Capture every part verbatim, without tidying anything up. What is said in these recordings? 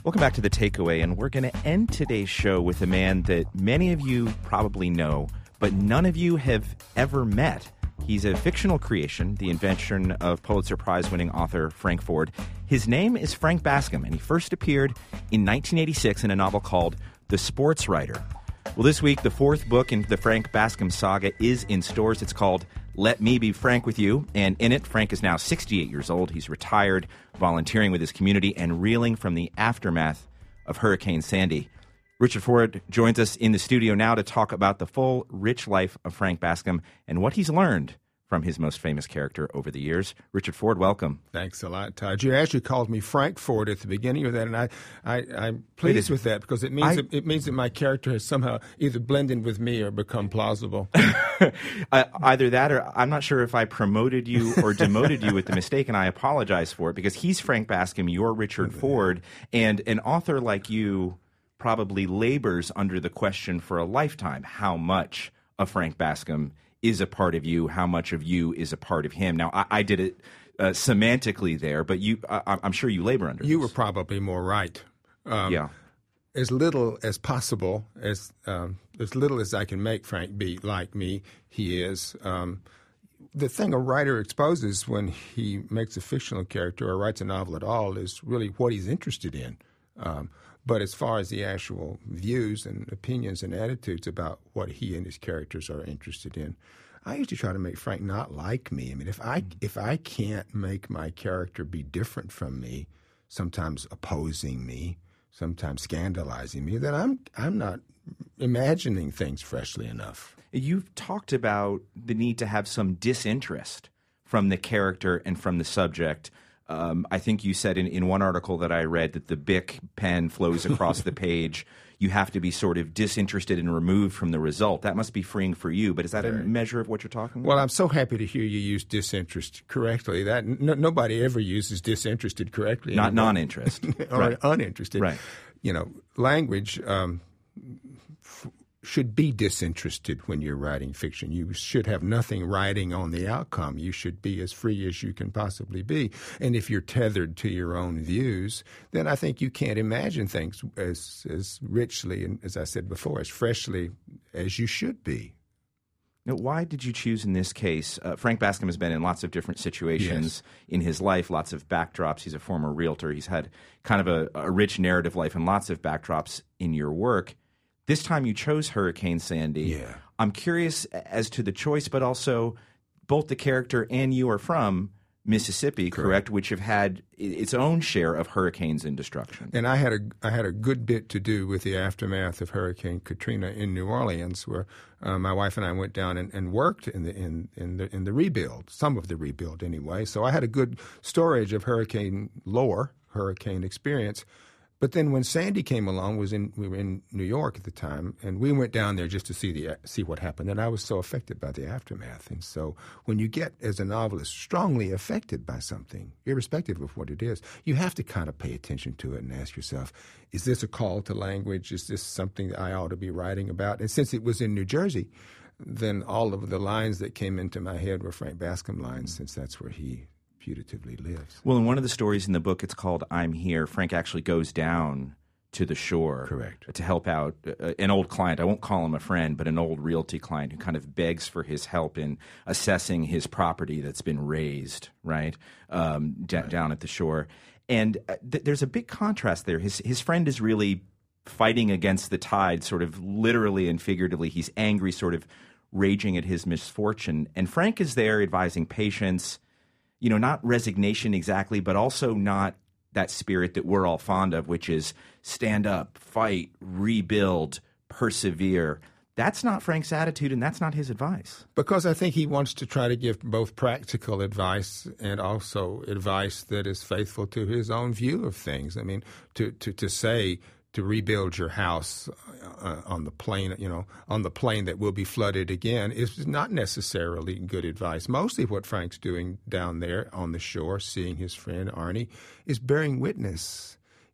Welcome back to The Takeaway, and we're going to end today's show with a man that many of you probably know, but none of you have ever met. He's a fictional creation, the invention of Pulitzer Prize-winning author Frank Ford. His name is Frank Bascom, and he first appeared in nineteen eighty-six in a novel called The Sports Writer. Well, this week, the fourth book in the Frank Bascom saga is in stores. It's called Let Me Be Frank With You, and in it, Frank is now sixty-eight years old. He's retired, volunteering with his community, and reeling from the aftermath of Hurricane Sandy. Richard Ford joins us in the studio now to talk about the full, rich life of Frank Bascom and what he's learned from his most famous character over the years. Richard Ford, welcome. Thanks a lot, Todd. You actually called me Frank Ford at the beginning of that, and I, I, I'm pleased with that because it means I, that, it means that my character has somehow either blended with me or become plausible. uh, either that or I'm not sure if I promoted you or demoted you with the mistake, and I apologize for it because he's Frank Bascom, you're Richard Ford, and an author like you probably labors under the question for a lifetime, how much of Frank Bascom is a part of you, how much of you is a part of him. Now, I, I did it uh, semantically there, but you, I, I'm sure you labor under You this. were probably more right. Um, yeah. As little as possible, as um, as little as I can make Frank be like me, he is. Um, the thing a writer exposes when he makes a fictional character or writes a novel at all is really what he's interested in. Um, But as far as the actual views and opinions and attitudes about what he and his characters are interested in, I usually try to make Frank not like me. I mean, if I if I can't make my character be different from me, sometimes opposing me, sometimes scandalizing me, then I'm I'm not imagining things freshly enough. You've talked about the need to have some disinterest from the character and from the subject. Um, I think you said in, in one article that I read that the Bic pen flows across the page. You have to be sort of disinterested and removed from the result. That must be freeing for you, but is that Very. a measure of what you're talking about? Well, I'm so happy to hear you use disinterest correctly. That no, nobody ever uses disinterested correctly. Not anymore. non-interest. or Right. uninterested. Right. You know, language um, f- should be disinterested when you're writing fiction. You should have nothing riding on the outcome. You should be as free as you can possibly be. And if you're tethered to your own views, then I think you can't imagine things as as richly and, as I said before, as freshly as you should be. Now, why did you choose in this case? Uh, Frank Bascom has been in lots of different situations Yes. in his life, lots of backdrops. He's a former realtor. He's had kind of a, a rich narrative life and lots of backdrops in your work. This time you chose Hurricane Sandy. Yeah. I'm curious as to the choice, but also both the character and you are from Mississippi, correct? correct? Which have had its own share of hurricanes and destruction. And I had a I had a good bit to do with the aftermath of Hurricane Katrina in New Orleans, where uh, my wife and I went down and, and worked in the in, in the in the rebuild, some of the rebuild anyway. So I had a good storage of hurricane lore, hurricane experience. But then when Sandy came along, was in we were in New York at the time, and we went down there just to see the see what happened. And I was so affected by the aftermath. And so when you get, as a novelist, strongly affected by something, irrespective of what it is, you have to kind of pay attention to it and ask yourself, is this a call to language? Is this something that I ought to be writing about? And since it was in New Jersey, then all of the lines that came into my head were Frank Bascom lines, since that's where he putatively lives. Well, in one of the stories in the book, it's called I'm Here. Frank actually goes down to the shore Correct. to help out uh, an old client. I won't call him a friend, but an old realty client who kind of begs for his help in assessing his property that's been razed, right, um, d- right. down at the shore. And uh, th- there's a big contrast there. His his friend is really fighting against the tide, sort of literally and figuratively. He's angry, sort of raging at his misfortune. And Frank is there advising patience, you know, not resignation exactly, but also not that spirit that we're all fond of, which is stand up, fight, rebuild, persevere. That's not Frank's attitude, and that's not his advice. Because I think he wants to try to give both practical advice and also advice that is faithful to his own view of things. I mean, to, to, to say to rebuild your house uh, on the plain, you know, on the plain that will be flooded again is not necessarily good advice. Mostly what Frank's doing down there on the shore, seeing his friend Arnie, is bearing witness.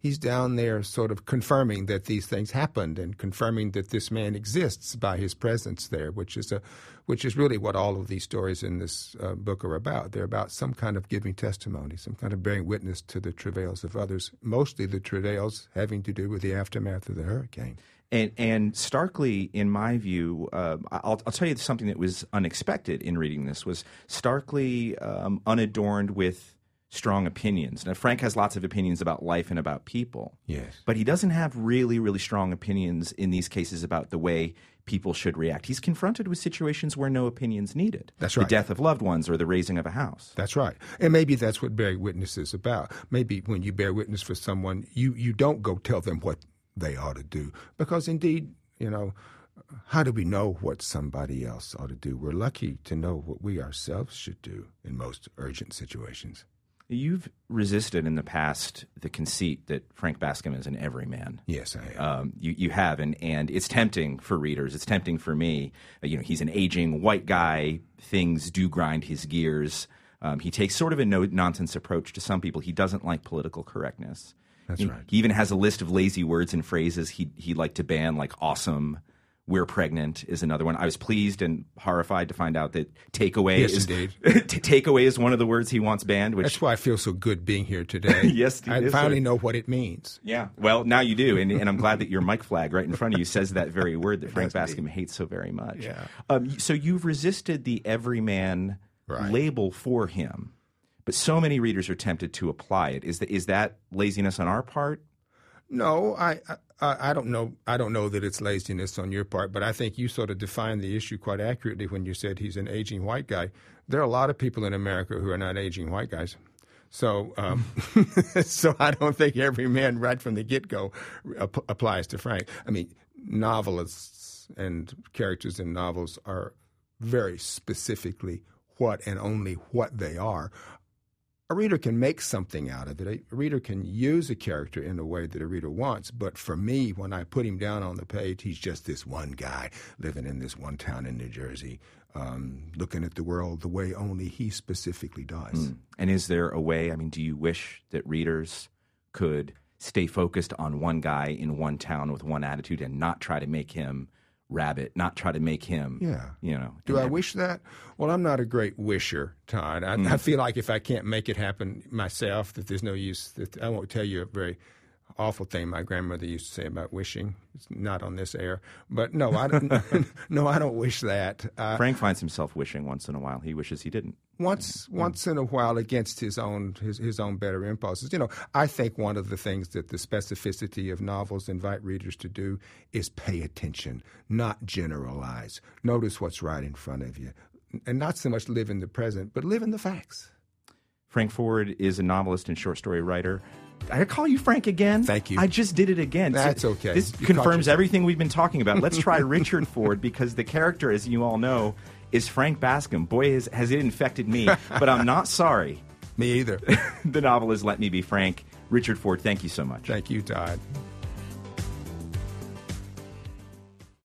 he's down there sort of confirming that these things happened and confirming that this man exists by his presence there, which is a, which is really what all of these stories in this uh, book are about. They're about some kind of giving testimony, some kind of bearing witness to the travails of others, mostly the travails having to do with the aftermath of the hurricane. And, and starkly, in my view, uh, I'll, I'll tell you something that was unexpected in reading this, was starkly um, unadorned with strong opinions. Now, Frank has lots of opinions about life and about people. Yes. But he doesn't have really, really strong opinions in these cases about the way people should react. He's confronted with situations where no opinion's needed. That's right. The death of loved ones or the raising of a house. That's right. And maybe that's what bearing witness is about. Maybe when you bear witness for someone, you, you don't go tell them what they ought to do. Because indeed, you know, how do we know what somebody else ought to do? We're lucky to know what we ourselves should do in most urgent situations. You've resisted in the past the conceit that Frank Bascom is an everyman. Yes, I have. Um, you, you have, and, and it's tempting for readers. It's tempting for me. Uh, you know, he's an aging white guy. Things do grind his gears. Um, he takes sort of a no-nonsense approach to some people. He doesn't like political correctness. That's he, right. He even has a list of lazy words and phrases he, he'd like to ban, like awesome. We're pregnant is another one. I was pleased and horrified to find out that takeaway yes, is indeed. t- takeaway is one of the words he wants banned. Which, That's why I feel so good being here today. yes, I yes, finally sir. know what it means. Yeah, well, now you do, and, and I'm glad that your mic flag right in front of you says that very word that Frank That's Bascom hates so very much. Yeah. Um, so you've resisted the everyman Right. label for him, but so many readers are tempted to apply it. Is that is that laziness on our part? No, I, I I don't know. I don't know that it's laziness on your part, but I think you sort of defined the issue quite accurately when you said he's an aging white guy. There are a lot of people in America who are not aging white guys. So, um, so I don't think every man right from the get-go ap- applies to Frank. I mean, novelists and characters in novels are very specifically what and only what they are. A reader can make something out of it. A reader can use a character in a way that a reader wants. But for me, when I put him down on the page, he's just this one guy living in this one town in New Jersey, um, looking at the world the way only he specifically does. Mm. And is there a way, I mean, do you wish that readers could stay focused on one guy in one town with one attitude and not try to make him rabbit, not try to make him, yeah. you know. Do I every- wish that? Well, I'm not a great wisher, Todd. I, Mm. I feel like if I can't make it happen myself, that there's no use. That I won't tell you a very awful thing my grandmother used to say about wishing. It's not on this air. But no, I don't, no, I don't wish that. Uh, Frank finds himself wishing once in a while. He wishes he didn't. Once, once in a while, against his own his, his own better impulses. You know, I think one of the things that the specificity of novels invite readers to do is pay attention, not generalize. Notice what's right in front of you, and not so much live in the present, but live in the facts. Frank Ford is a novelist and short story writer. I call you Frank again? Thank you. I just did it again. That's So okay. This You caught confirms yourself. everything we've been talking about. Let's try Richard Ford, because the character, as you all know, is Frank Bascom. Boy, has, has it infected me. But I'm not sorry. Me either. The novel is Let Me Be Frank. Richard Ford, thank you so much. Thank you, Todd.